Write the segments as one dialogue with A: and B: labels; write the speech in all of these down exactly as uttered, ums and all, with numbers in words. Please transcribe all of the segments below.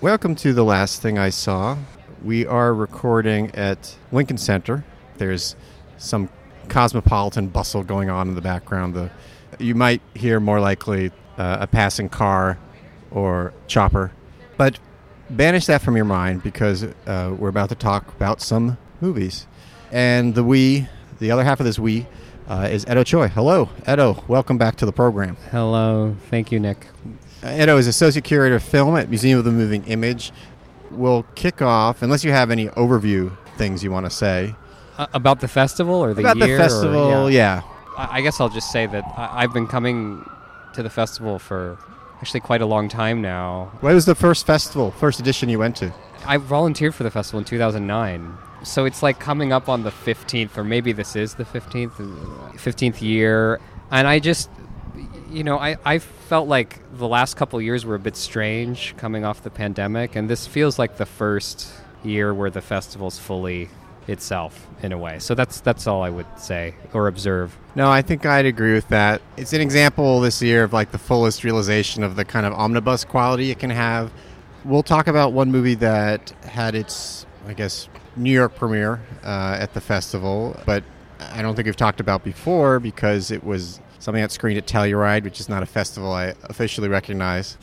A: Welcome to The Last Thing I Saw. We are recording at Lincoln Center. There's some cosmopolitan bustle going on in the background. The, you might hear more likely uh, a passing car or chopper. But banish that from your mind because uh, we're about to talk about some movies. And the we, the other half of this we, uh, is Edo Choi. Hello, Edo. Welcome back to the program.
B: Hello. Thank you, Nick.
A: Uh, Edo is Associate Curator of Film at Museum of the Moving Image. We'll kick off, unless you have any overview things you want to say.
B: Uh, about the festival or the
A: about
B: year?
A: About the festival,
B: or, yeah.
A: yeah.
B: I, I guess I'll just say that I, I've been coming to the festival for actually quite a long time now.
A: What was the first festival, first edition you went to?
B: I volunteered for the festival in two thousand nine. So it's like coming up on the fifteenth, or maybe this is the fifteenth, fifteenth year. And I just, you know, I, I felt like the last couple of years were a bit strange coming off the pandemic. And this feels like the first year where the festival's fully itself in a way. So that's that's all I would say or observe.
A: No, I think I'd agree with that. It's an example this year of like the fullest realization of the kind of omnibus quality it can have. We'll talk about one movie that had its, I guess, New York premiere uh, at the festival, but I don't think we've talked about before because it was something that screened at Telluride, which is not a festival I officially recognize,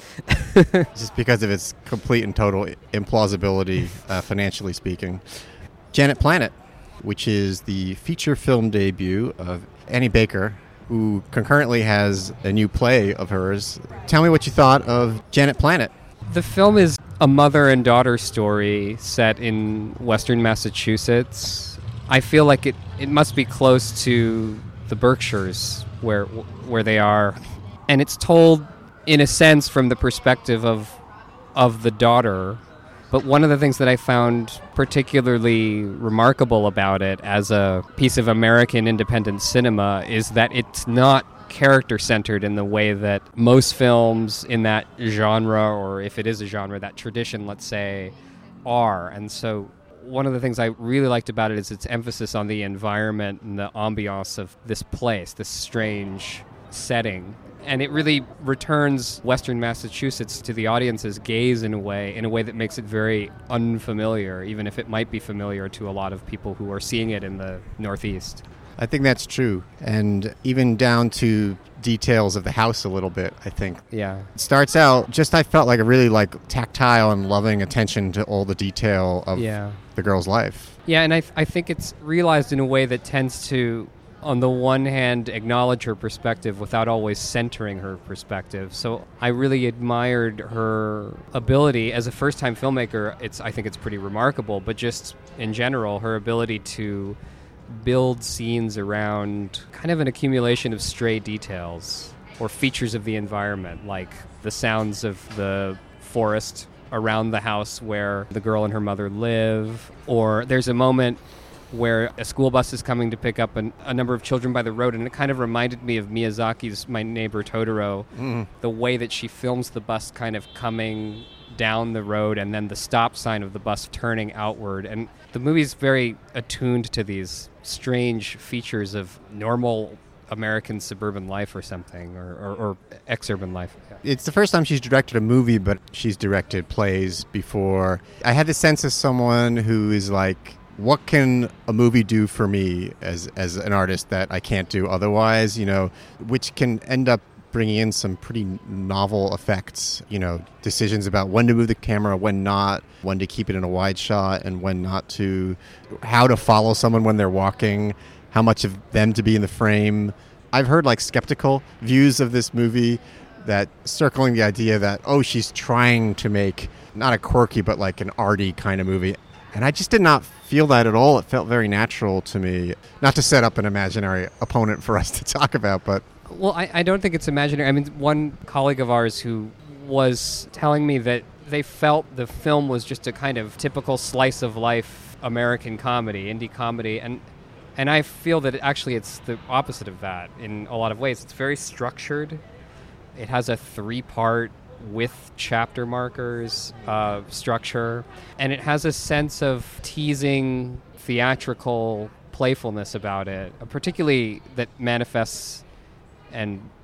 A: just because of its complete and total implausibility, uh, financially speaking. Janet Planet, which is the feature film debut of Annie Baker, who concurrently has a new play of hers. Tell me what you thought of Janet Planet.
B: The film is a mother and daughter story set in Western Massachusetts. I feel like it, it must be close to the Berkshires where where they are. And it's told, in a sense, from the perspective of of the daughter. But one of the things that I found particularly remarkable about it as a piece of American independent cinema is that it's not character-centered in the way that most films in that genre, or if it is a genre, that tradition, let's say, are. And so one of the things I really liked about it is its emphasis on the environment and the ambiance of this place, this strange setting. And it really returns Western Massachusetts to the audience's gaze in a way, in a way that makes it very unfamiliar, even if it might be familiar to a lot of people who are seeing it in the Northeast.
A: I think that's true. And even down to details of the house a little bit, I think.
B: Yeah.
A: It starts out, just I felt like a really like tactile and loving attention to all the detail of
B: yeah.
A: the girl's life.
B: Yeah, and I, I think it's realized in a way that tends to, on the one hand, acknowledge her perspective without always centering her perspective. So I really admired her ability as a first-time filmmaker. It's I think it's pretty remarkable, but just in general, her ability to build scenes around kind of an accumulation of stray details or features of the environment, like the sounds of the forest around the house where the girl and her mother live, or there's a moment where a school bus is coming to pick up an, a number of children by the road, and it kind of reminded me of Miyazaki's My Neighbor Totoro, mm. the way that she films the bus kind of coming down the road and then the stop sign of the bus turning outward. And the movie's very attuned to these strange features of normal American suburban life or something, or, or, or ex-urban life. Yeah.
A: It's the first time she's directed a movie, but she's directed plays before. I had the sense of someone who is like, what can a movie do for me as as an artist that I can't do otherwise, you know, which can end up bringing in some pretty novel effects, you know, decisions about when to move the camera, when not, when to keep it in a wide shot and when not to, how to follow someone when they're walking, how much of them to be in the frame. I've heard like skeptical views of this movie that circling the idea that, oh, she's trying to make not a quirky, but like an arty kind of movie. And I just did not feel that at all. It felt very natural to me. Not to set up an imaginary opponent for us to talk about, but...
B: Well, I, I don't think it's imaginary. I mean, one colleague of ours who was telling me that they felt the film was just a kind of typical slice of life American comedy, indie comedy, and and I feel that actually it's the opposite of that in a lot of ways. It's very structured. It has a three-part with chapter markers uh, structure, and it has a sense of teasing theatrical playfulness about it, particularly that manifests and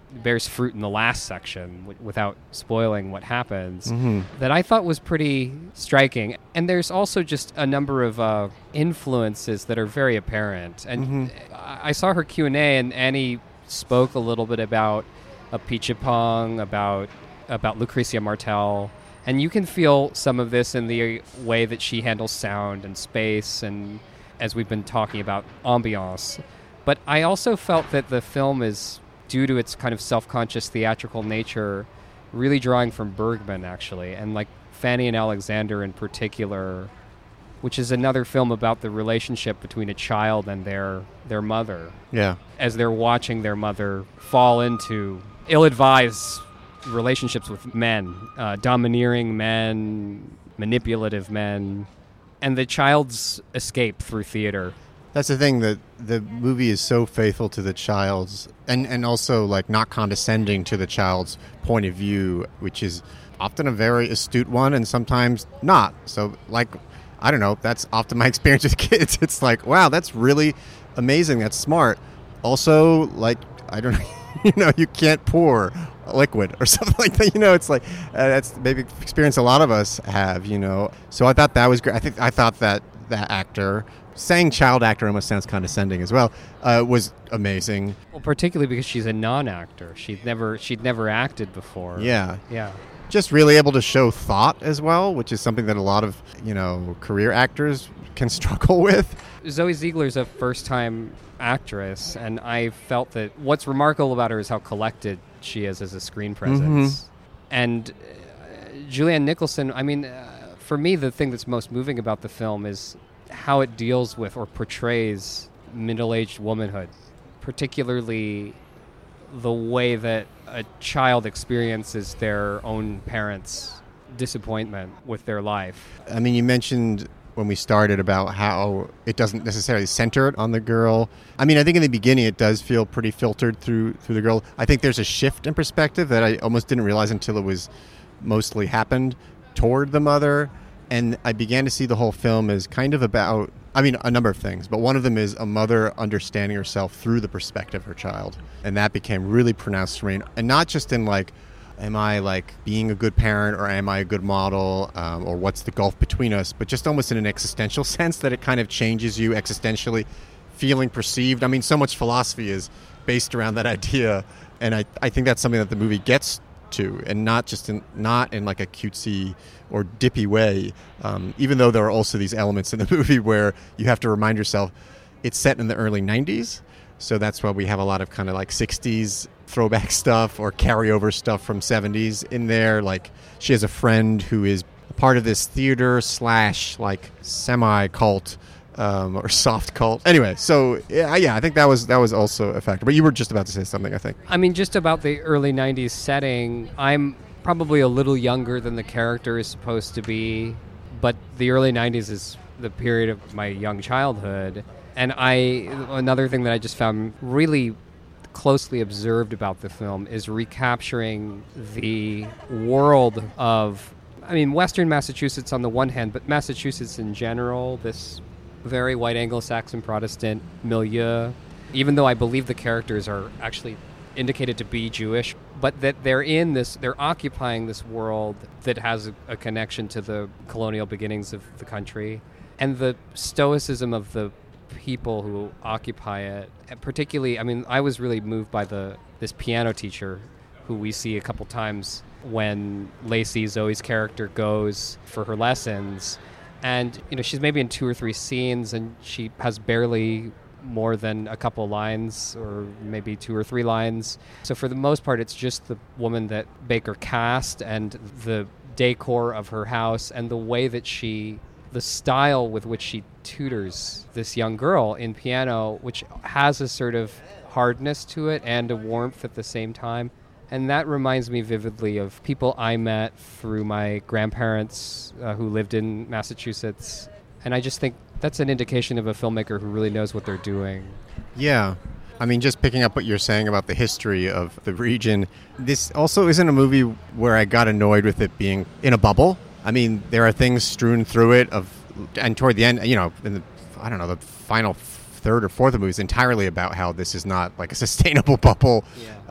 B: bears fruit in the last section w- without spoiling what happens,
A: Mm-hmm.
B: that I thought was pretty striking. And there's also just a number of uh, influences that are very apparent. And
A: Mm-hmm.
B: I-, I saw her Q and A, and Annie spoke a little bit about Apichatpong, about about Lucrecia Martel, and you can feel some of this in the way that she handles sound and space, and as we've been talking about, ambiance. But I also felt that the film is, due to its kind of self-conscious theatrical nature, really drawing from Bergman, actually, and like Fanny and Alexander in particular, which is another film about the relationship between a child and their their mother,
A: Yeah.
B: as they're watching their mother fall into ill-advised relationships with men, uh, domineering men, manipulative men, and the child's escape through theater.
A: That's the thing, that the movie is so faithful to the child's, and, and also like not condescending to the child's point of view, which is often a very astute one and sometimes not. So like, I don't know, that's often my experience with kids. It's like, wow, that's really amazing. That's smart. Also, like, I don't know, you know, you can't pour liquid or something like that. You know, it's like, uh, that's maybe experience a lot of us have, you know. So I thought that was great. I think I thought that that actor, saying child actor almost sounds condescending as well, uh, was amazing.
B: Well, particularly because she's a non-actor. She'd never she'd never acted before.
A: Yeah.
B: Yeah.
A: Just really able to show thought as well, which is something that a lot of, you know, career actors can struggle with.
B: Zoe Ziegler's a first-time actress, and I felt that what's remarkable about her is how collected she is as a screen presence. Mm-hmm. And uh, Julianne Nicholson, I mean, uh, for me, the thing that's most moving about the film is how it deals with or portrays middle-aged womanhood, particularly the way that a child experiences their own parents' disappointment with their life.
A: I mean, you mentioned when we started about how it doesn't necessarily center it on the girl. I mean, I think in the beginning it does feel pretty filtered through through the girl. I think there's a shift in perspective that I almost didn't realize until it was mostly happened toward the mother. And I began to see the whole film as kind of about, I mean, a number of things, but one of them is a mother understanding herself through the perspective of her child. And that became really pronounced for me. And not just in like, am I like being a good parent, or am I a good model, um, or what's the gulf between us, but just almost in an existential sense, that it kind of changes you existentially, feeling perceived. I mean, so much philosophy is based around that idea. And I, I think that's something that the movie gets to, and not just in not in like a cutesy or dippy way, um, even though there are also these elements in the movie where you have to remind yourself it's set in the early nineties, so that's why we have a lot of kind of like sixties throwback stuff or carryover stuff from seventies in there. Like, she has a friend who is part of this theater slash like semi-cult Um, or soft cult. Anyway, so yeah, yeah, I think that was that was also a factor. But you were just about to say something, I think.
B: I mean, just about the early nineties setting, I'm probably a little younger than the character is supposed to be, but the early nineties is the period of my young childhood. And I, another thing that I just found really closely observed about the film is recapturing the world of, I mean, Western Massachusetts on the one hand, but Massachusetts in general, this very white Anglo-Saxon Protestant milieu, even though I believe the characters are actually indicated to be Jewish, but that they're in this, they're occupying this world that has a, a connection to the colonial beginnings of the country, and the stoicism of the people who occupy it. And particularly, I mean, I was really moved by the this piano teacher who we see a couple times when Lacey, Zoe's character, goes for her lessons. And, you know, she's maybe in two or three scenes, and she has barely more than a couple lines, or maybe two or three lines. So for the most part, it's just the woman that Baker cast, and the decor of her house, and the way that she, the style with which she tutors this young girl in piano, which has a sort of hardness to it and a warmth at the same time. And that reminds me vividly of people I met through my grandparents uh, who lived in Massachusetts. And I just think that's an indication of a filmmaker who really knows what they're doing.
A: Yeah. I mean, just picking up what you're saying about the history of the region, this also isn't a movie where I got annoyed with it being in a bubble. I mean, there are things strewn through it, of, and toward the end, you know, in the, I don't know, the final third or fourth of the movie is entirely about how this is not like a sustainable bubble.
B: Yeah.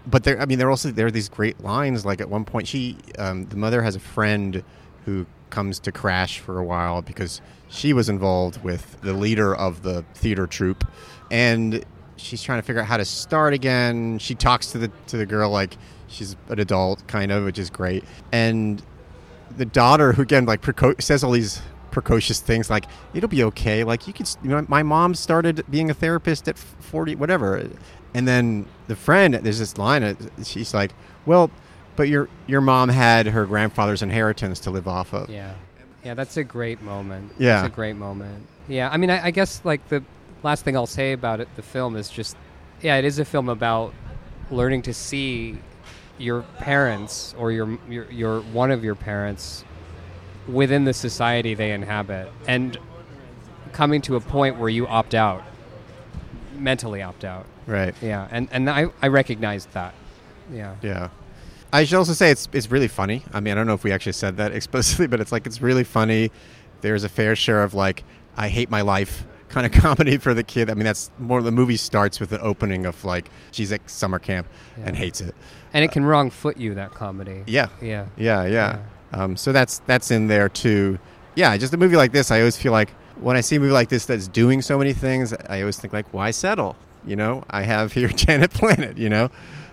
A: but there, I mean, there are also there are these great lines. Like at one point, she, um, the mother has a friend who comes to crash for a while because she was involved with the leader of the theater troupe, and she's trying to figure out how to start again. She talks to the to the girl like she's an adult, kind of, which is great. And the daughter, who again like preco- says all these precocious things like it'll be okay. Like you could, you know, my mom started being a therapist at forty, whatever. And then the friend, there's this line. uh, She's like, well, but your your mom had her grandfather's inheritance to live off of.
B: Yeah. Yeah, that's a great moment.
A: Yeah.
B: That's a great moment. Yeah, I mean, I, I guess, like, the last thing I'll say about it, the film, is just, yeah, it is a film about learning to see your parents or your your, your one of your parents within the society they inhabit and coming to a point where you opt out, mentally opt out.
A: Right.
B: Yeah, and, and I, I recognized that. Yeah.
A: Yeah. I should also say it's it's really funny. I mean, I don't know if we actually said that explicitly, but it's like it's really funny. There's a fair share of like, I hate my life kind of comedy for the kid. I mean, that's more, the movie starts with an opening of like, she's at summer camp
B: Yeah.
A: and hates it.
B: And it can wrong foot you, that comedy.
A: Yeah.
B: Yeah.
A: Yeah, yeah. Um, so that's that's in there too. Yeah, just a movie like this, I always feel like when I see a movie like this that's doing so many things, I always think like, why settle? You know, I have here Janet Planet, you know?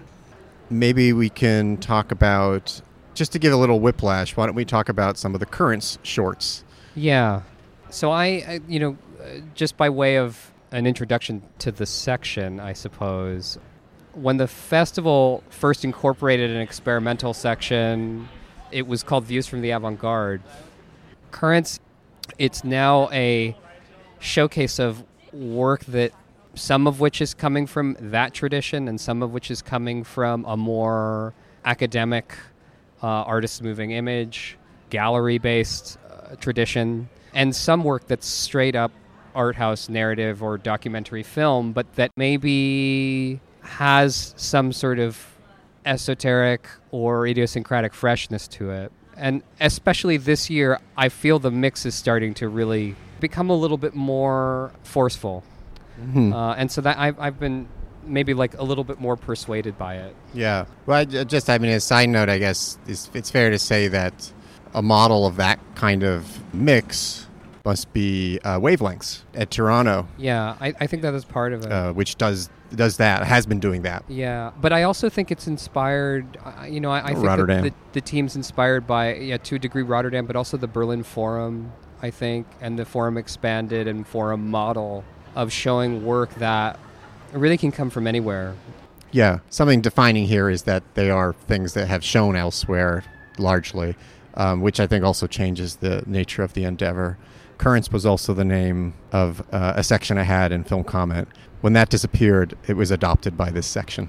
A: Maybe we can talk about, just to give a little whiplash, why don't we talk about some of the current shorts?
B: Yeah. So I, I you know, uh, just by way of an introduction to the section, I suppose, when the festival first incorporated an experimental section, it was called Views from the Avant-Garde. Currents, it's now a showcase of work that some of which is coming from that tradition and some of which is coming from a more academic uh, artist moving image, gallery-based uh, tradition, and some work that's straight up art house narrative or documentary film, but that maybe has some sort of esoteric or idiosyncratic freshness to it. And especially this year, I feel the mix is starting to really become a little bit more forceful.
A: Mm-hmm.
B: Uh, and so that I've, I've been maybe like a little bit more persuaded by it.
A: Yeah. Well, I, just, I mean, as a side note, I guess it's, it's fair to say that a model of that kind of mix must be uh, Wavelengths at Toronto.
B: Yeah, I, I think that is part of it.
A: Uh, which does does that, has been doing that.
B: Yeah, but I also think it's inspired, uh, you know, I, I think
A: Rotterdam.
B: that the, the team's inspired by, yeah, to a degree Rotterdam, but also the Berlin Forum, I think, and the Forum Expanded and Forum model of showing work that really can come from anywhere.
A: Yeah, something defining here is that they are things that have shown elsewhere largely, um, which I think also changes the nature of the endeavor. Currents was also the name of uh, a section I had in Film Comment. When that disappeared, it was adopted by this section.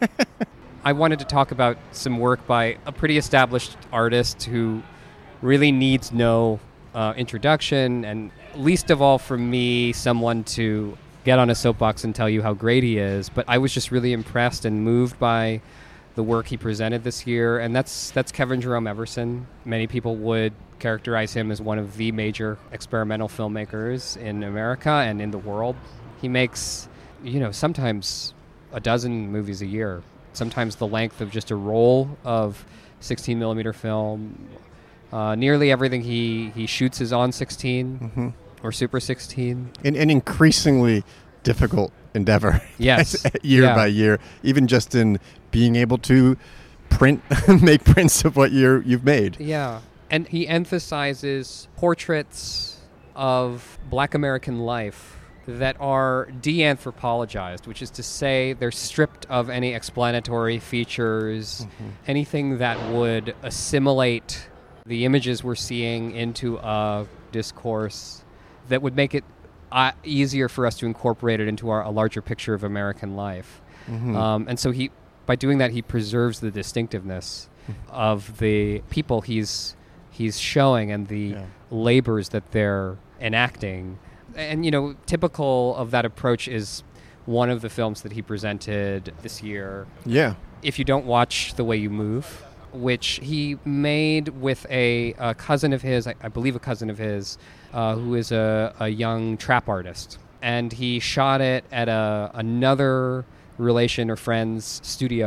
B: I wanted to talk about some work by a pretty established artist who really needs no uh, introduction, and least of all for me, someone to get on a soapbox and tell you how great he is. But I was just really impressed and moved by the work he presented this year, and that's that's Kevin Jerome Everson. Many people would characterize him as one of the major experimental filmmakers in America and in the world. He makes, you know, sometimes a dozen movies a year, sometimes the length of just a roll of sixteen millimeter film. Uh, nearly everything he, he shoots is on sixteen
A: Mm-hmm.
B: or Super sixteen.
A: An, an increasingly difficult endeavor.
B: Yes.
A: year
B: Yeah.
A: by year, even just in being able to print, make prints of what you're, you've made.
B: Yeah. And he emphasizes portraits of Black American life that are de-anthropologized, which is to say they're stripped of any explanatory features,
A: Mm-hmm.
B: anything that would assimilate the images we're seeing into a discourse that would make it uh, easier for us to incorporate it into our, a larger picture of American life.
A: Mm-hmm.
B: Um, and so he, by doing that, he preserves the distinctiveness of the people he's he's showing and the
A: Yeah.
B: labors that they're enacting. And, you know, typical of that approach is one of the films that he presented this year,
A: Yeah.
B: If You Don't Watch the Way You Move, which he made with a, a cousin of his, I, I believe a cousin of his, uh, who is a, a young trap artist. And he shot it at a, another relation or friend's studio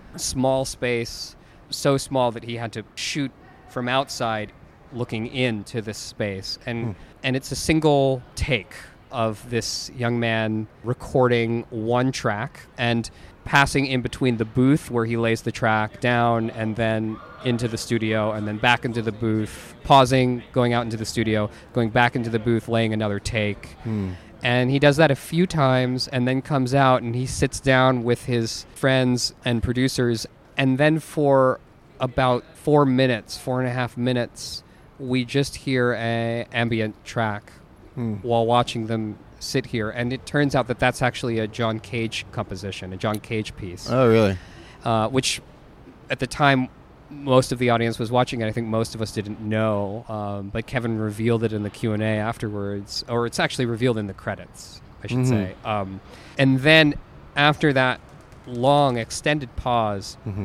B: small space, so small that he had to shoot from outside looking into this space. And mm. and it's a single take of this young man recording one track and passing in between the booth where he lays the track down and then into the studio and then back into the booth, pausing, going out into the studio, going back into the booth, laying another take. Mm. And he does that a few times and then comes out and he sits down with his friends and producers. And then for about four minutes, four and a half minutes, we just hear an ambient track mm. while watching them sit here. And it turns out that that's actually a John Cage composition, a John Cage piece.
A: Oh, really?
B: Uh, which at the time, most of the audience was watching it. I think most of us didn't know. Um, but Kevin revealed it in the Q and A afterwards. Or it's actually revealed in the credits, I should mm-hmm. say. Um, and then after that long, extended pause, mm-hmm.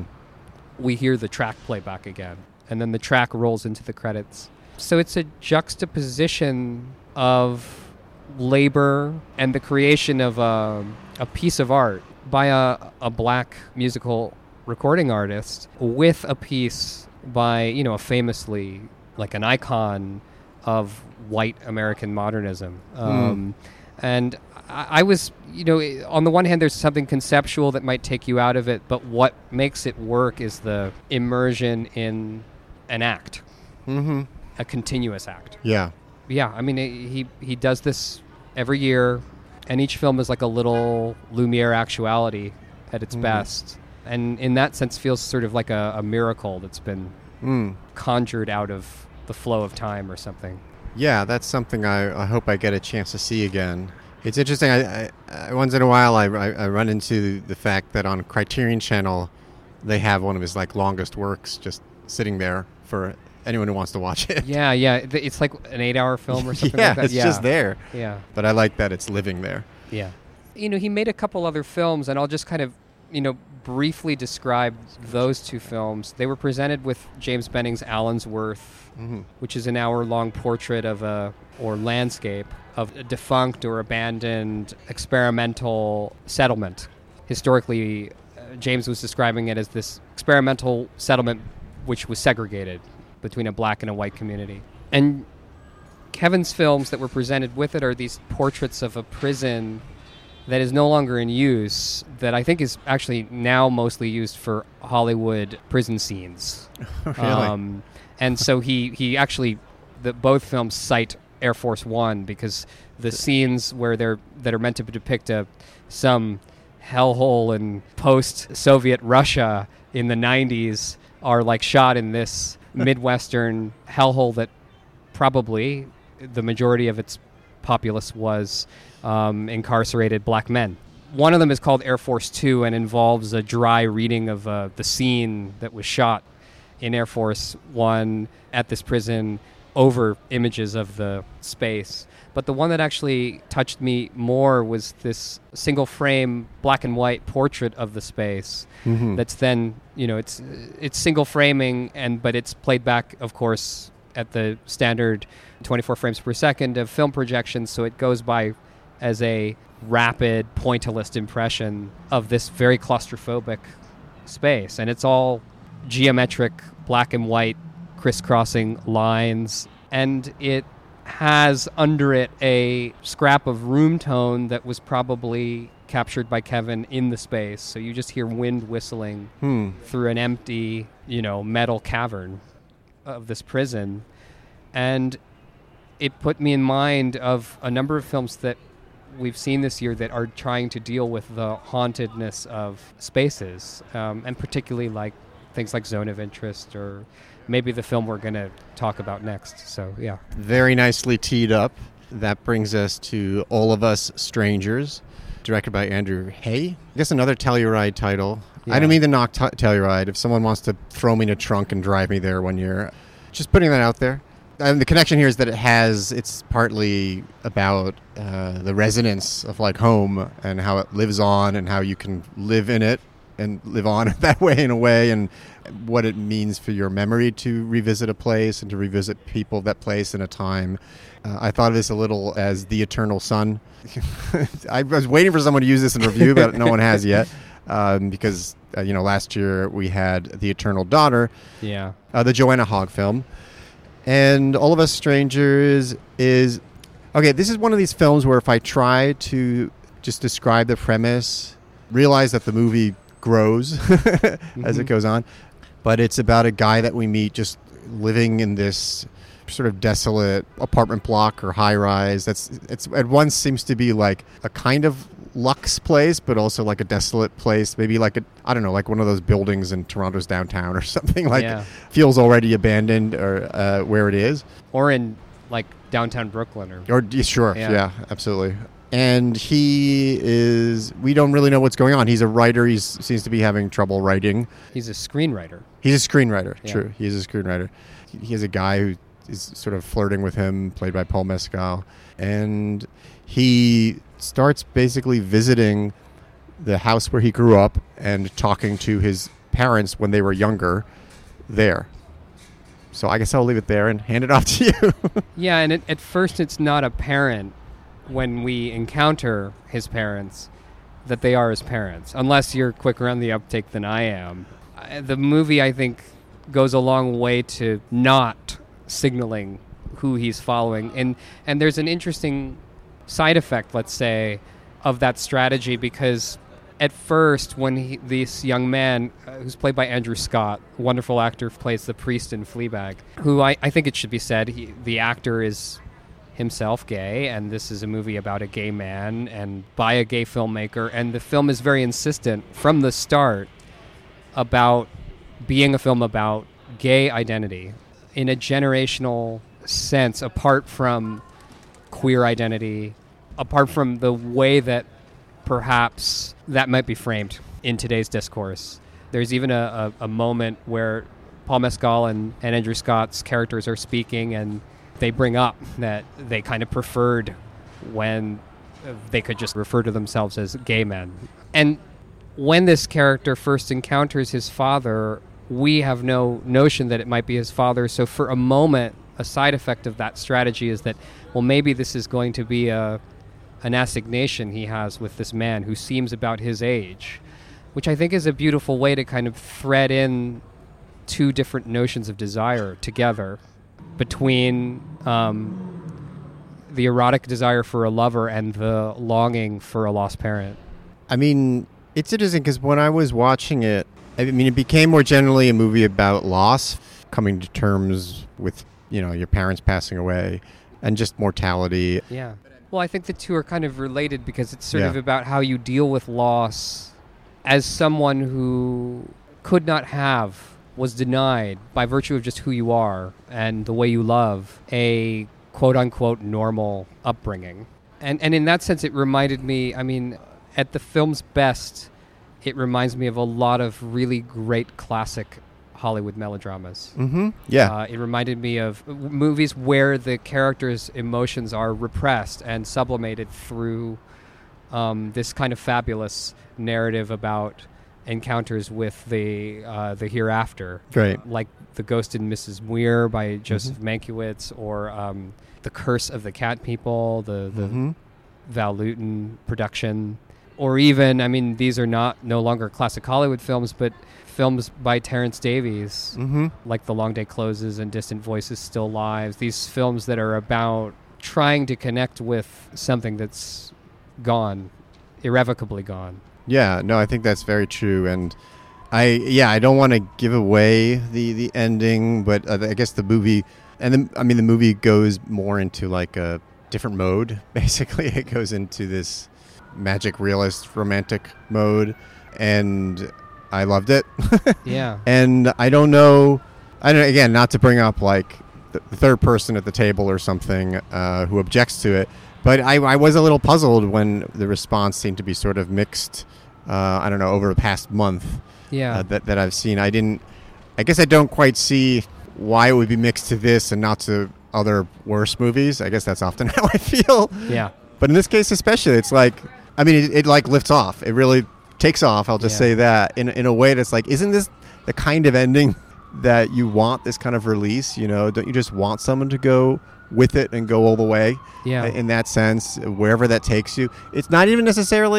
B: we hear the track play back again. And then the track rolls into the credits. So it's a juxtaposition of labor and the creation of a, a piece of art by a, a black musical recording artist with a piece by, you know, a famously, like an icon of white American modernism. Um, mm. And I, I was, you know, on the one hand, there's something conceptual that might take you out of it, but what makes it work is the immersion in an act, mm-hmm. a continuous act.
A: Yeah.
B: Yeah, I mean, he he does this every year, and each film is like a little Lumiere actuality at its mm. best. And in that sense, feels sort of like a, a miracle that's been mm. conjured out of the flow of time or something.
A: Yeah, that's something I, I hope I get a chance to see again. It's interesting. I, I, I once in a while, I, I, I run into the fact that on Criterion Channel, they have one of his like longest works just sitting there for anyone who wants to watch it.
B: Yeah, yeah. It's like an eight-hour film or something
A: yeah,
B: like that.
A: It's
B: yeah,
A: just there.
B: Yeah.
A: But I like that it's living there.
B: Yeah. You know, he made a couple other films, and I'll just kind of, you know, briefly describe those two films. They were presented with James Benning's Allensworth, mm-hmm. which is an hour-long portrait of a, or landscape, of a defunct or abandoned experimental settlement. Historically, uh, James was describing it as this experimental settlement which was segregated between a black and a white community. And Kevin's films that were presented with it are these portraits of a prison that is no longer in use, that I think is actually now mostly used for Hollywood prison scenes.
A: Really?
B: Um, and so he, he actually, the, both films cite Air Force One because the scenes where they're that are meant to depict a some hellhole in post-Soviet Russia in the nineties are like shot in this Midwestern hellhole that probably the majority of its populace was um, incarcerated black men. One of them is called Air Force Two and involves a dry reading of uh, the scene that was shot in Air Force One at this prison over images of the space. But the one that actually touched me more was this single frame black and white portrait of the space. Mm-hmm. That's then, you know, it's it's single framing, and but it's played back, of course, at the standard twenty-four frames per second of film projection, so it goes by as a rapid, pointillist impression of this very claustrophobic space. And it's all geometric, black and white, crisscrossing lines, and it has under it a scrap of room tone that was probably captured by Kevin in the space. So you just hear wind whistling hmm. through an empty, you know, metal cavern of this prison. And it put me in mind of a number of films that we've seen this year that are trying to deal with the hauntedness of spaces, um, and particularly like things like Zone of Interest or maybe the film we're going to talk about next. So, yeah.
A: Very nicely teed up. That brings us to All of Us Strangers, directed by Andrew Hay. I guess another Telluride title. Yeah. I don't mean to knock t- Telluride. If someone wants to throw me in a trunk and drive me there one year, just putting that out there. And the connection here is that it has, it's partly about uh, the resonance of like home and how it lives on and how you can live in it and live on it that way in a way, and what it means for your memory to revisit a place and to revisit people of that place in a time. Uh, I thought of this a little as The Eternal Sun. I was waiting for someone to use this in review, but no one has yet. um, because uh, you know last year we had The Eternal Daughter,
B: Yeah.
A: uh, the Joanna Hogg film, and All of Us Strangers is okay. This is one of these films where if I try to just describe the premise, realize that the movie grows as
B: Mm-hmm.
A: it goes on, but it's about a guy that we meet just living in this sort of desolate apartment block or high rise. That's it's at once seems to be like a kind of luxe place, but also like a desolate place. Maybe like a I don't know, like one of those buildings in Toronto's downtown or something. Like
B: Yeah.
A: feels already abandoned or uh, where it is.
B: Or in like downtown Brooklyn or
A: Or yeah, sure,
B: Yeah.
A: yeah, absolutely. And he is. We don't really know what's going on. He's a writer. He seems to be having trouble writing.
B: he's a screenwriter.
A: He's a screenwriter.
B: Yeah.
A: True, he is a screenwriter. He has a guy who is sort of flirting with him, played by Paul Mescal, and he starts basically visiting the house where he grew up and talking to his parents when they were younger there. So I guess I'll leave it there and hand it off to you.
B: Yeah, and it, at first it's not apparent when we encounter his parents that they are his parents, unless you're quicker on the uptake than I am. I- The movie, I think, goes a long way to not signaling who he's following. And, and there's an interesting side effect, let's say, of that strategy, because at first, when he, this young man, uh, who's played by Andrew Scott, wonderful actor, plays the priest in Fleabag, who I, I think it should be said, he, the actor is himself gay, and this is a movie about a gay man and by a gay filmmaker, and the film is very insistent from the start about being a film about gay identity in a generational sense, apart from queer identity, apart from the way that perhaps that might be framed in today's discourse. There's even a, a, a moment where Paul Mescal and, and Andrew Scott's characters are speaking, and they bring up that they kind of preferred when they could just refer to themselves as gay men. And when this character first encounters his father, we have no notion that it might be his father. So for a moment, a side effect of that strategy is that, well, maybe this is going to be a an assignation he has with this man who seems about his age, which I think is a beautiful way to kind of thread in two different notions of desire together between um, the erotic desire for a lover and the longing for a lost parent.
A: I mean, it's interesting because when I was watching it, I mean, it became more generally a movie about loss, coming to terms with, you know, your parents passing away and just mortality.
B: Yeah. Well, I think the two are kind of related because it's sort
A: Yeah.
B: of about how you deal with loss as someone who could not have, was denied by virtue of just who you are and the way you love, a quote-unquote normal upbringing. And and in that sense, it reminded me, I mean, at the film's best, it reminds me of a lot of really great classic Hollywood melodramas.
A: Mm-hmm. Yeah.
B: Uh, it reminded me of w- movies where the characters' emotions are repressed and sublimated through um, this kind of fabulous narrative about encounters with the uh, the hereafter.
A: Right.
B: Like The Ghost in Missus Muir by Joseph Mankiewicz, or um, The Curse of the Cat People, the, the
A: Mm-hmm.
B: Val Lewton production. Or even, I mean, these are not no longer classic Hollywood films, but films by Terrence Davies,
A: Mm-hmm.
B: like The Long Day Closes and Distant Voices, Still Lives. These films that are about trying to connect with something that's gone, irrevocably gone.
A: Yeah, no, I think that's very true, and I yeah, I don't want to give away the, the ending, but uh, I guess the movie, and the, I mean the movie goes more into like a different mode. Basically, it goes into this magic realist romantic mode, and I loved it.
B: Yeah.
A: And I don't know, I don't again not to bring up like the third person at the table or something uh, who objects to it. But I, I was a little puzzled when the response seemed to be sort of mixed, uh, I don't know, over the past month
B: Yeah.
A: uh, that, that I've seen. I didn't, I guess I don't quite see why it would be mixed to this and not to other worse movies. I guess that's often how I feel.
B: Yeah.
A: But in this case especially, it's like, I mean, it, it like lifts off. It really takes off, I'll just
B: Yeah.
A: say that, in, in a way that's like, isn't this the kind of ending that you want, this kind of release? You know, don't you just want someone to go with it and go all the way?
B: Yeah.
A: In that sense, wherever that takes you. It's not even necessarily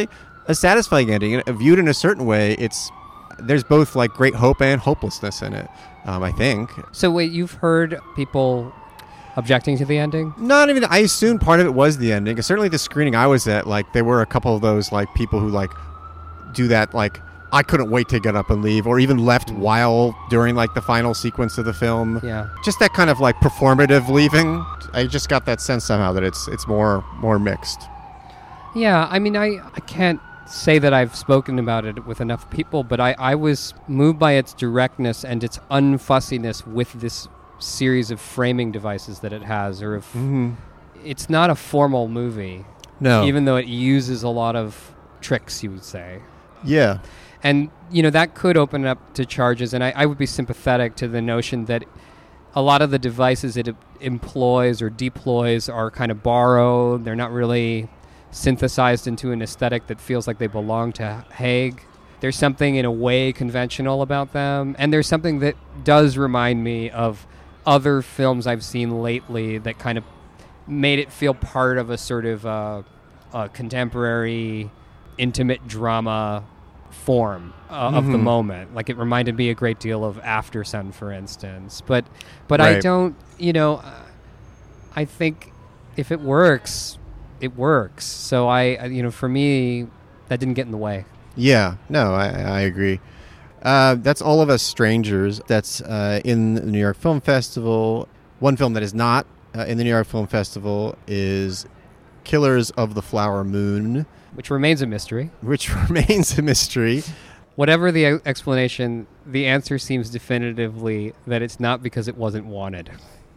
A: a satisfying ending. And viewed in a certain way, it's there's both like great hope and hopelessness in it, um, I think.
B: So wait, you've heard people objecting to the ending?
A: Not even. I assumed part of it was the ending. Certainly, the screening I was at, like there were a couple of those like people who like do that. Like I couldn't wait to get up and leave, or even left while during like the final sequence of the film.
B: Yeah,
A: just that kind of like performative leaving. I just got that sense somehow that it's it's more more mixed.
B: Yeah, I mean, I I can't say that I've spoken about it with enough people, but I I was moved by its directness and its unfussiness with this series of framing devices that it has, or if
A: mm-hmm.
B: it's not a formal movie,
A: no,
B: even though it uses a lot of tricks, you would say.
A: Yeah,
B: and you know that could open up to charges, and I, I would be sympathetic to the notion that a lot of the devices it employs or deploys are kind of borrowed. They're not really synthesized into an aesthetic that feels like they belong to Haig. There's something in a way conventional about them, and there's something that does remind me of other films I've seen lately that kind of made it feel part of a sort of uh, a contemporary, intimate drama form uh, mm-hmm. of the moment. Like it reminded me a great deal of After Sun, for instance. But but right. I don't, you know, uh, I think if it works, it works. So I, you know, for me, that didn't get in the way.
A: Yeah, no, I, I agree. Uh, that's All of Us Strangers. That's uh, in the New York Film Festival. One film that is not uh, in the New York Film Festival is Killers of the Flower Moon.
B: Which remains a mystery.
A: Which remains a mystery.
B: Whatever the explanation, the answer seems definitively that it's not because it wasn't wanted.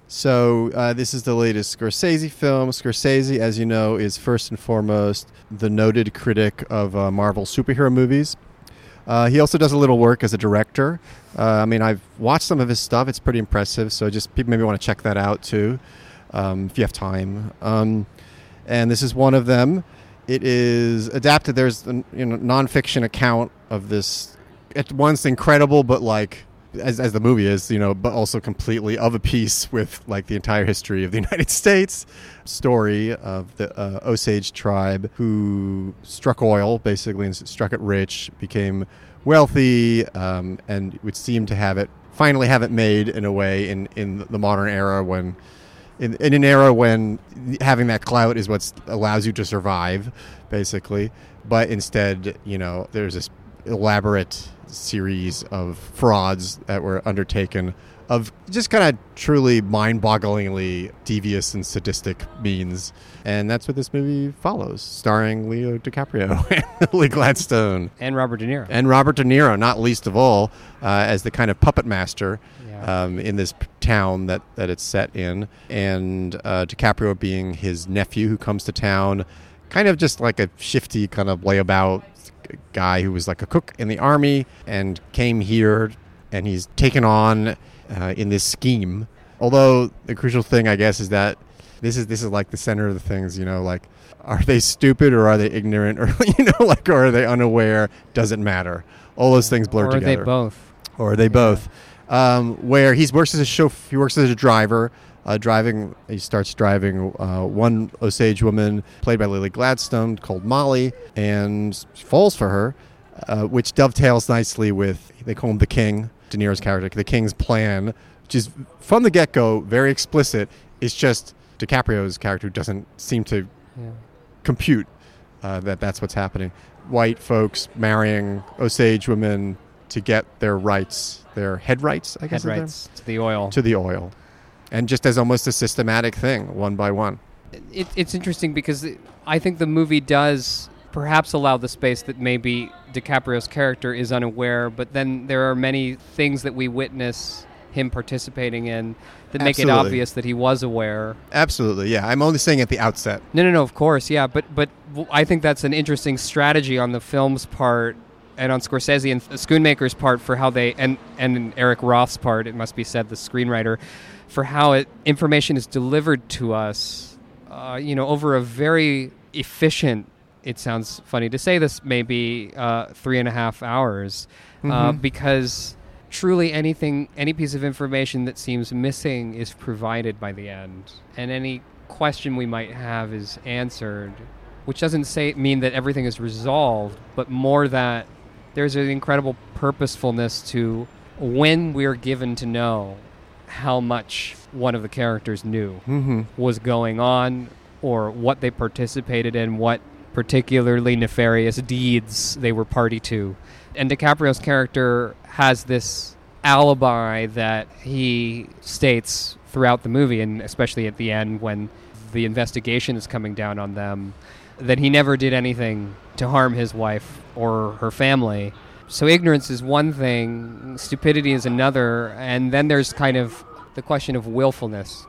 A: So uh, this is the latest Scorsese film. Scorsese, as you know, is first and foremost the noted critic of uh, Marvel superhero movies. Uh, he also does a little work as a director. Uh, I mean, I've watched some of his stuff. It's pretty impressive. So just people maybe want to check that out too, um, if you have time. Um, and this is one of them. It is adapted. There's a you know, nonfiction account of this. At once incredible, but like as as the movie is, you know, but also completely of a piece with like the entire history of the United States. Story of the uh, Osage tribe who struck oil, basically, and struck it rich, became wealthy, um, and would seem to have it finally have it made in a way in, in the modern era when in, in an era when having that clout is what allows you to survive, basically. But instead, you know, there's this elaborate series of frauds that were undertaken of just kind of truly mind-bogglingly devious and sadistic means. And that's what this movie follows, starring Leo DiCaprio and Lily Gladstone.
B: And Robert De Niro.
A: And Robert De Niro, not least of all, uh, as the kind of puppet master yeah. um, in this town that, that it's set in. And uh, DiCaprio being his nephew who comes to town, kind of just like a shifty kind of layabout guy who was like a cook in the army and came here, and he's taken on uh, in this scheme. Although the crucial thing, I guess, is that this is this is like the center of the things. You know, like, are they stupid or are they ignorant, or you know, like, or are they unaware? Doesn't matter. All those things blur
B: or
A: together.
B: Or are they both?
A: Or are they yeah. both? Um, where he works as a chauffeur, he works as a driver. Uh, driving, he starts driving uh, one Osage woman played by Lily Gladstone called Molly, and falls for her, uh, which dovetails nicely with, they call him the King, De Niro's character, the King's plan, which is from the get-go very explicit. It's just DiCaprio's character who doesn't seem to yeah. compute uh, that that's what's happening. White folks marrying Osage women to get their rights, their head rights, I guess.
B: Head rights to the oil.
A: To the oil. And just as almost a systematic thing, one by one.
B: It, it's interesting because I think the movie does perhaps allow the space that maybe DiCaprio's character is unaware, but then there are many things that we witness him participating in that make
A: Absolutely.
B: it obvious that he was aware.
A: Absolutely, yeah. I'm only saying at the outset.
B: No, no, no, of course, yeah. But, but I think that's an interesting strategy on the film's part and on Scorsese and Schoonmaker's part for how they, and, and Eric Roth's part, it must be said, the screenwriter, for how it, information is delivered to us, uh, you know, over a very efficient, it sounds funny to say this, maybe uh, three and a half hours, mm-hmm. uh, because truly anything, any piece of information that seems missing is provided by the end, and any question we might have is answered which doesn't say mean that everything is resolved, but more that there's an incredible purposefulness to when we're given to know how much one of the characters knew
A: mm-hmm.
B: was going on, or what they participated in, what particularly nefarious deeds they were party to. And DiCaprio's character has this alibi that he states throughout the movie, and especially at the end when the investigation is coming down on them, that he never did anything to harm his wife or her family. So ignorance is one thing, stupidity is another, and then there's kind of the question of willfulness,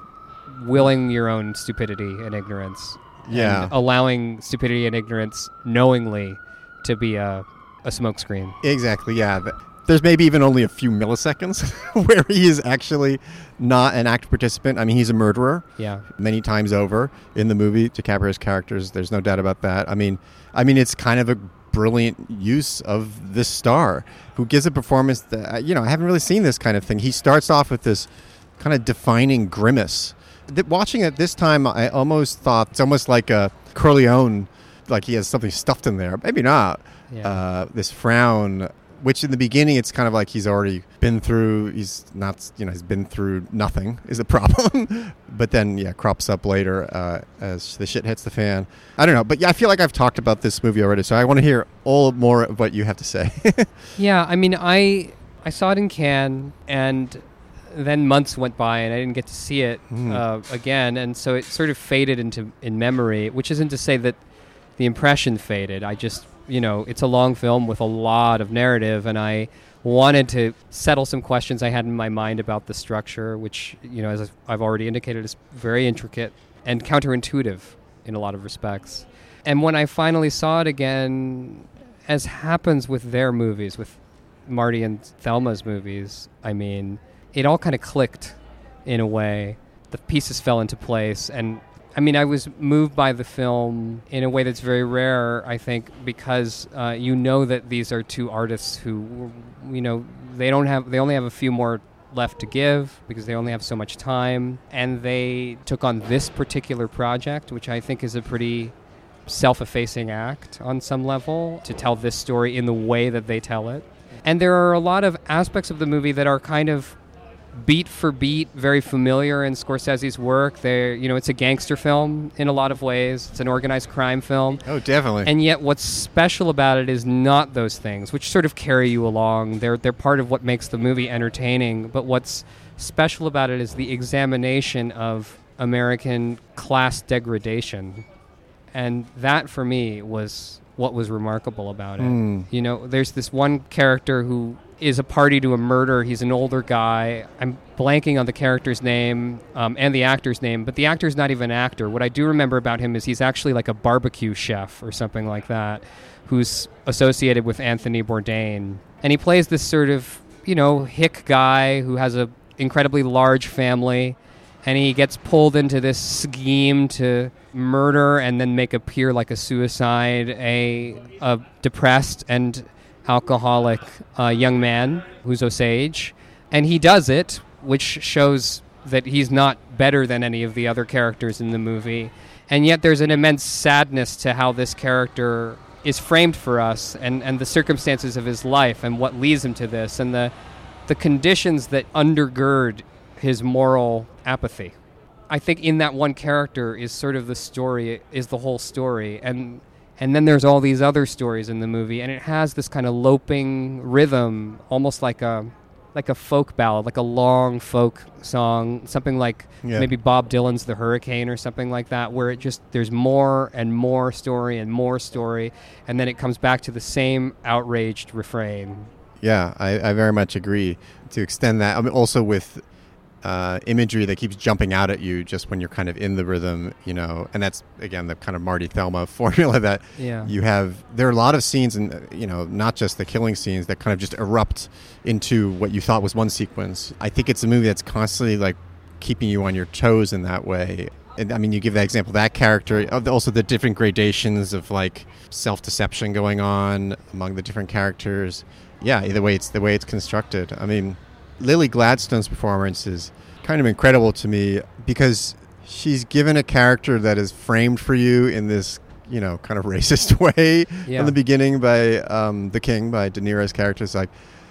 B: willing your own stupidity and ignorance.
A: Yeah.
B: And allowing stupidity and ignorance knowingly to be a, a smokescreen.
A: Exactly, yeah. There's maybe even only a few milliseconds where he is actually not an active participant. I mean, he's a murderer.
B: Yeah.
A: Many times over in the movie, DiCaprio's characters, there's no doubt about that. I mean, I mean, it's kind of a brilliant use of this star who gives a performance that, you know, I haven't really seen this kind of thing. He starts off with this kind of defining grimace. Watching it this time, I almost thought it's almost like a Corleone, like he has something stuffed in there. Maybe not.
B: Yeah.
A: Uh, this frown, which in the beginning it's kind of like he's already been through, he's not, you know, he's been through nothing is a problem. But then, yeah, crops up later uh, as the shit hits the fan. I don't know. But yeah, I feel like I've talked about this movie already, so I want to hear all more of what you have to say.
B: Yeah, I mean, I I saw it in Cannes, and then months went by and I didn't get to see it
A: mm.
B: uh, again, and so it sort of faded into in memory, which isn't to say that the impression faded. I just, you know, it's a long film with a lot of narrative, and I wanted to settle some questions I had in my mind about the structure, which, you know, as I've already indicated, is very intricate and counterintuitive in a lot of respects. And when I finally saw it again, as happens with their movies, with Marty and Thelma's movies, I mean, it all kind of clicked in a way. The pieces fell into place, and I mean, I was moved by the film in a way that's very rare, I think, because uh, you know that these are two artists who, you know, they don't have, they only have a few more left to give because they only have so much time, and they took on this particular project, which I think is a pretty self-effacing act on some level, to tell this story in the way that they tell it. And there are a lot of aspects of the movie that are kind of beat for beat, very familiar in Scorsese's work. They're, you know, it's a gangster film in a lot of ways. It's an organized crime film.
A: Oh, definitely.
B: And yet what's special about it is not those things, which sort of carry you along. They're they're part of what makes the movie entertaining. But what's special about it is the examination of American class degradation. And that, for me, was what was remarkable about it.
A: Mm.
B: You know, there's this one character who is a party to a murder. He's an older guy. I'm blanking on the character's name um, and the actor's name, but the actor's not even an actor. What I do remember about him is he's actually like a barbecue chef or something like that, who's associated with Anthony Bourdain. And he plays this sort of, you know, hick guy who has a incredibly large family, and he gets pulled into this scheme to murder and then make appear like a suicide, a, a depressed and alcoholic uh, young man who's Osage. And he does it, which shows that he's not better than any of the other characters in the movie. And yet there's an immense sadness to how this character is framed for us, and, and the circumstances of his life and what leads him to this, and the the conditions that undergird his moral apathy. I think in that one character is sort of the story, is the whole story. And and then there's all these other stories in the movie, and it has this kind of loping rhythm, almost like a like a folk ballad, like a long folk song, something like yeah. maybe Bob Dylan's The Hurricane or something like that, where it just, there's more and more story and more story, and then it comes back to the same outraged refrain.
A: Yeah, I, I very much agree. To extend that, I mean, also with uh, imagery that keeps jumping out at you just when you're kind of in the rhythm, you know, and that's, again, the kind of Marty Thelma formula that
B: yeah.
A: you have. There are a lot of scenes, and, you know, not just the killing scenes, that kind of just erupt into what you thought was one sequence. I think it's a movie that's constantly, like, keeping you on your toes in that way. And, I mean, you give that example, that character, also the different gradations of, like, self-deception going on among the different characters. Yeah, either way, it's the way it's constructed. I mean, Lily Gladstone's performance is kind of incredible to me because she's given a character that is framed for you in this you know, kind of racist way
B: Yeah.
A: from the beginning by um, the king, by De Niro's character. It's like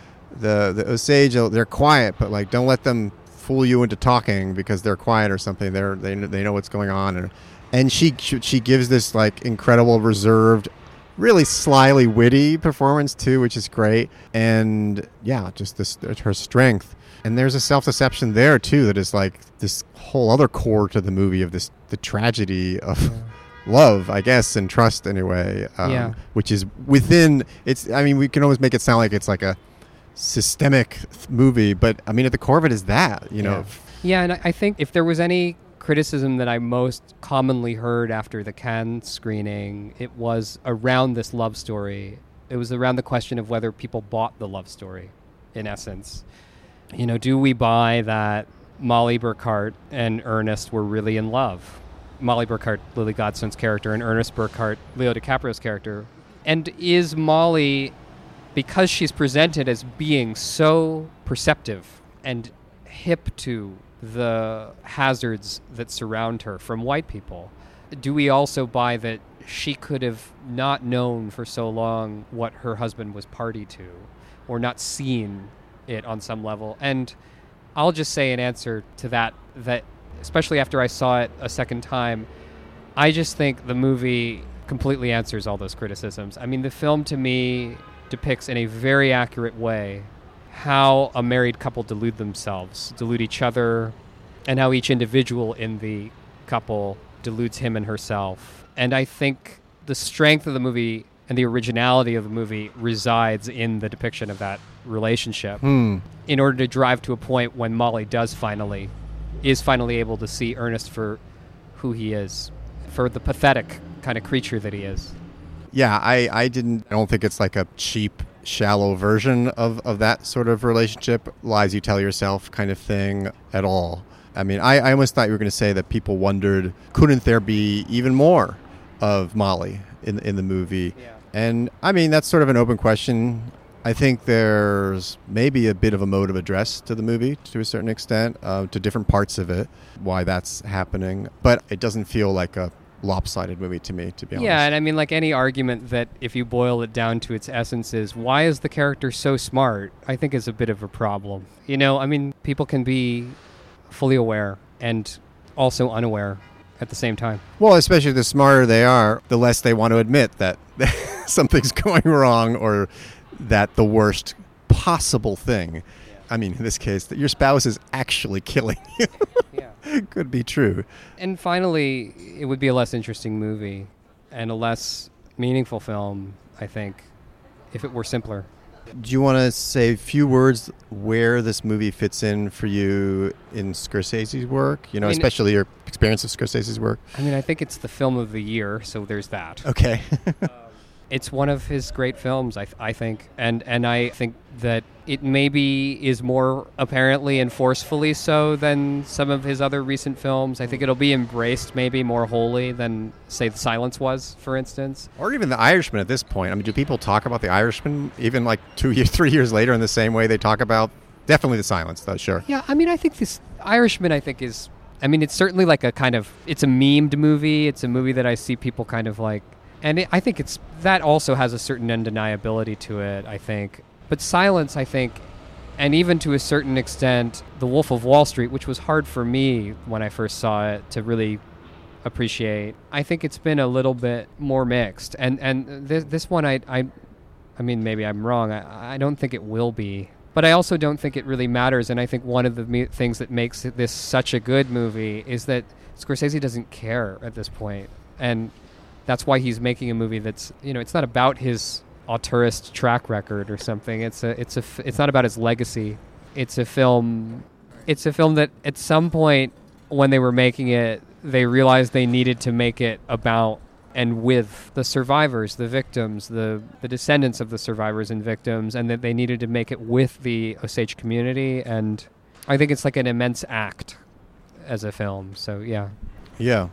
A: the the Osage, they're quiet, but like don't let them fool you into talking because they're quiet or something. They're they they know what's going on, and and she she gives this like incredible reserved, really slyly witty performance too, which is great. And yeah, just this her strength. And there's a self-deception there too that is like this whole other core to the movie of this the tragedy of yeah. love, I guess, and trust anyway. Um,
B: yeah.
A: Which is within it's. I mean, we can always make it sound like it's like a systemic th- movie, but I mean, at the core of it is that you
B: yeah.
A: know.
B: Yeah, and I think if there was any criticism that I most commonly heard after the Cannes screening, it was around this love story. It was around the question of whether people bought the love story, in essence. You know, do we buy that Molly Burkhart and Ernest were really in love? Molly Burkhart, Lily Gladstone's character, and Ernest Burkhart, Leo DiCaprio's character. And is Molly, because she's presented as being so perceptive and hip to the hazards that surround her from white people, do we also buy that she could have not known for so long what her husband was party to, or not seen it on some level? And I'll just say in answer to that, that especially after I saw it a second time, I just think the movie completely answers all those criticisms. I mean, the film to me depicts in a very accurate way how a married couple delude themselves, delude each other, and how each individual in the couple deludes him and herself. And I think the strength of the movie and the originality of the movie resides in the depiction of that relationship.
A: Hmm.
B: In order to drive to a point when Molly does finally, is finally able to see Ernest for who he is, for the pathetic kind of creature that he is.
A: Yeah, I, I didn't, I don't think it's like a cheap, shallow version of, of that sort of relationship, lies you tell yourself kind of thing at all. I mean, I, I almost thought you were going to say that people wondered, couldn't there be even more of Molly in in the movie?
B: Yeah.
A: And I mean, that's sort of an open question. I think there's maybe a bit of a mode of address to the movie to a certain extent, uh, to different parts of it, why that's happening. But it doesn't feel like a lopsided movie to me, to be honest.
B: Yeah, and I mean, like any argument that if you boil it down to its essence is, why is the character so smart, I think is a bit of a problem. You know, I mean, people can be fully aware and also unaware at the same time.
A: Well, especially the smarter they are, the less they want to admit that something's going wrong or that the worst possible thing, yeah. I mean, in this case, that your spouse is actually killing you. Yeah. Could be true.
B: And finally, it would be a less interesting movie and a less meaningful film, I think, if it were simpler.
A: Do you want to say a few words where this movie fits in for you in Scorsese's work? You know, I mean, especially your experience of Scorsese's work.
B: I mean, I think it's the film of the year, so there's that.
A: Okay.
B: um, it's one of his great films, I, th- I think. And, and I think that it maybe is more apparently and forcefully so than some of his other recent films. I think it'll be embraced maybe more wholly than, say, The Silence was, for instance.
A: Or even The Irishman at this point. I mean, do people talk about The Irishman even like two years, three years later in the same way they talk about definitely The Silence, though, sure.
B: Yeah, I mean, I think this Irishman, I think, is, I mean, it's certainly like a kind of, it's a memed movie. It's a movie that I see people kind of like, and it, I think it's, that also has a certain undeniability to it, I think. But Silence, I think, and even to a certain extent, The Wolf of Wall Street, which was hard for me when I first saw it to really appreciate, I think it's been a little bit more mixed. And and this, this one, I, I I mean, maybe I'm wrong. I, I don't think it will be. But I also don't think it really matters. And I think one of the me- things that makes this such a good movie is that Scorsese doesn't care at this point. And that's why he's making a movie that's, you know, it's not about his auteurist track record or something. It's a, it's a, it's not about his legacy. It's a film, it's a film that at some point when they were making it, they realized they needed to make it about and with the survivors, the victims, the, the descendants of the survivors and victims, and that they needed to make it with the Osage community. And I think it's like an immense act as a film. So, yeah.
A: Yeah.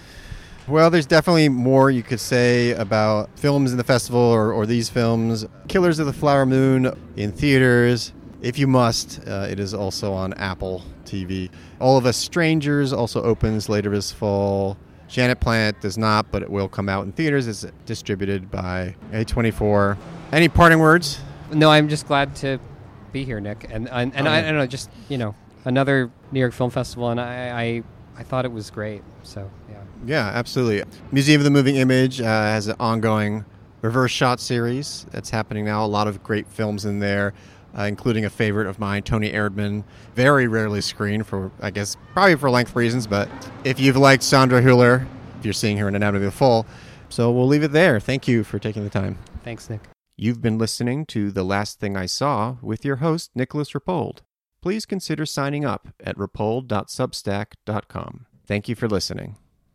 A: Well, there's definitely more you could say about films in the festival or, or these films. Killers of the Flower Moon in theaters. If you must, uh, it is also on Apple T V. All of Us Strangers also opens later this fall. Janet Plant does not, but it will come out in theaters. It's distributed by A twenty-four. Any parting words?
B: No, I'm just glad to be here, Nick. And and, and
A: oh,
B: I,
A: yeah.
B: I don't know, just, you know, another New York Film Festival, and I, I, I thought it was great. So, yeah.
A: Yeah, absolutely. Museum of the Moving Image uh, has an ongoing reverse shot series that's happening now. A lot of great films in there, uh, including a favorite of mine, Tony Erdmann. Very rarely screened for, I guess, probably for length reasons, but if you've liked Sandra Hüller, if you're seeing her in Anatomy of the Fall. So we'll leave it there. Thank you for taking the time.
B: Thanks, Nick.
A: You've been listening to The Last Thing I Saw with your host, Nicholas Rapold. Please consider signing up at rapold dot substack dot com. Thank you for listening.